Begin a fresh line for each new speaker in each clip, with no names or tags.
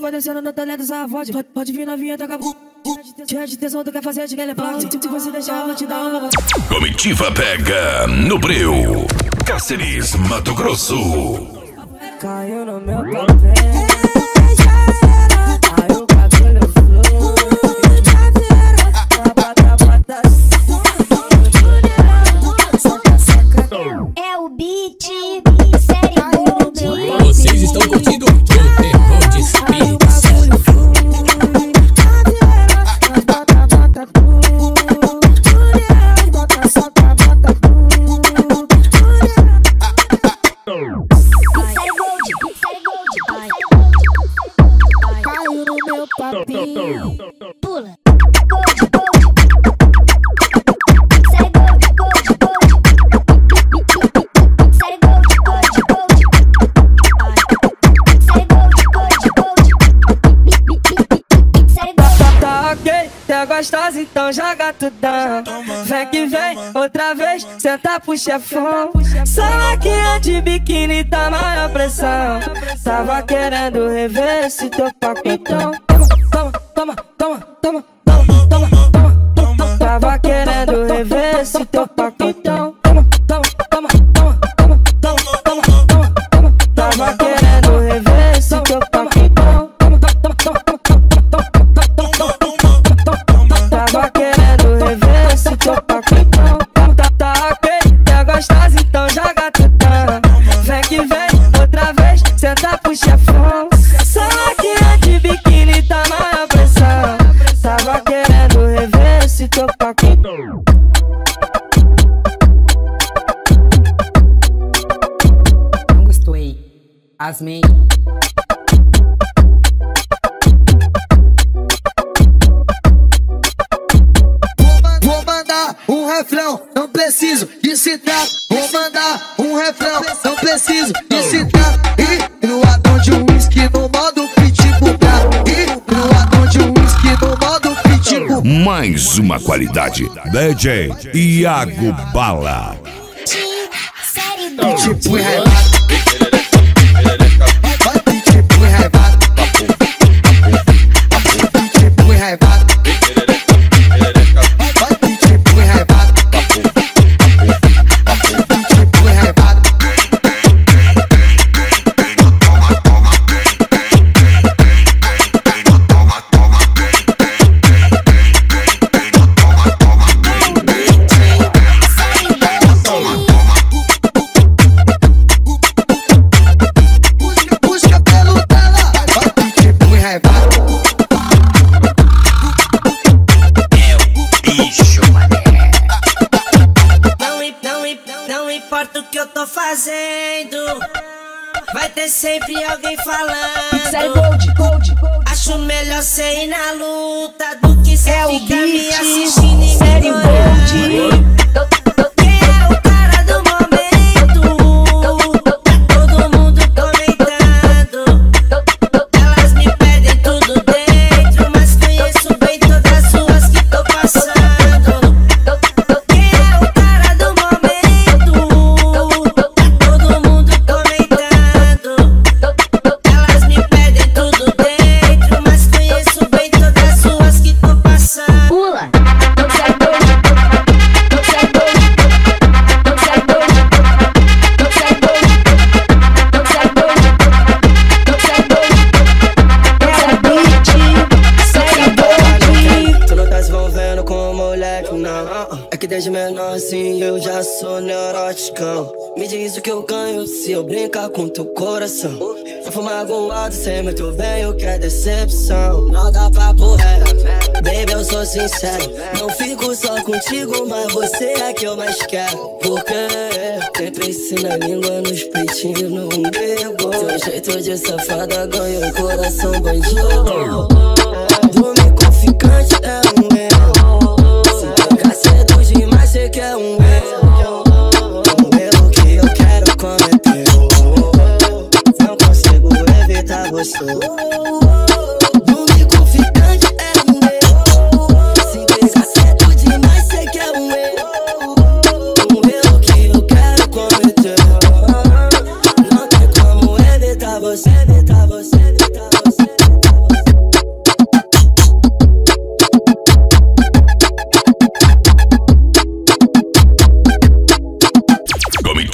vai descendo no talento do safode. Pode vir novinha, toca cheia de tensão, tu quer fazer de elefante. Se você deixar, eu vou te dar uma.
Comitiva pega no breu. Cáceres, Mato Grosso.
Caiu no meu papel. Aí o cabelo flui.
É o beat, série Gold.
Vocês estão curtindo o terror de espírito.
Caiu no meu papinho.
Pula.
Tá gostosa, então joga tudão. Vem que vem, outra vez, senta pro chefão. Salaquinha de biquíni, tá maior pressão. Tava querendo rever esse teu paquetão. Toma, toma, toma, toma, toma, toma, toma, toma. Tava querendo rever esse teu paquetão. Toma, toma, toma, toma, toma, toma, toma, toma, toma. Tava querendo rever esse teu paquetão. Tava querendo rever esse teu paquetão. Tá ok, tá gostosa, então joga tutão. Vem que vem, outra vez, senta pro chefão. Salaquinha de biquíni, tá maior pressão. Tava querendo rever esse teu paquetão.
Não gostei. Asmei.
Um refrão, não preciso de citar. Vou mandar um refrão, não preciso de citar. E no adão de um whisky no modo pitbull. E no adão de um whisky no modo pitbull.
Mais uma qualidade. DJ Iago Bala.
Série Gold.
Pitbull rebato. Pitbull rebato. Pitbull rebato.
Não importa o que eu tô fazendo, vai ter sempre alguém
Série
falando.
Gold.
Acho melhor cê ir na luta do que cê
É o
ficar me
beat,
assistindo e
série
ignorando. Quem é o cara do momento? Tá todo mundo comentando. Elas me pedem tudo dentro, mas conheço bem todas as suas que tô passando. Quem é o cara do momento? Tá todo mundo comentando. Elas me pedem tudo dentro, mas conheço bem todas as suas que tô passando.
Pula.
É que desde menor assim eu já sou neuróticão. Me diz o que eu ganho se eu brincar com teu coração. Eu fui magoado, sei muito bem o que é decepção. Não dá papo reto, baby, eu sou sincero. Não fico só contigo, mas você é que eu mais quero. Porque sempre ensina a língua nos peitinhos no umbigo. Seu jeito de safada ganhou o coração bandido. Dormir confiante é um erro. Cedo demais, cê quer um erro. Um erro que eu quero cometer. Não consigo evitar você. Dormir confiante é um erro. Se pegar cedo demais, cê quer um erro. Um erro que eu quero cometer. Não tem como evitar você, evitar você, evitar você.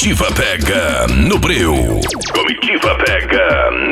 Comitiva pega no breu. Comitiva pega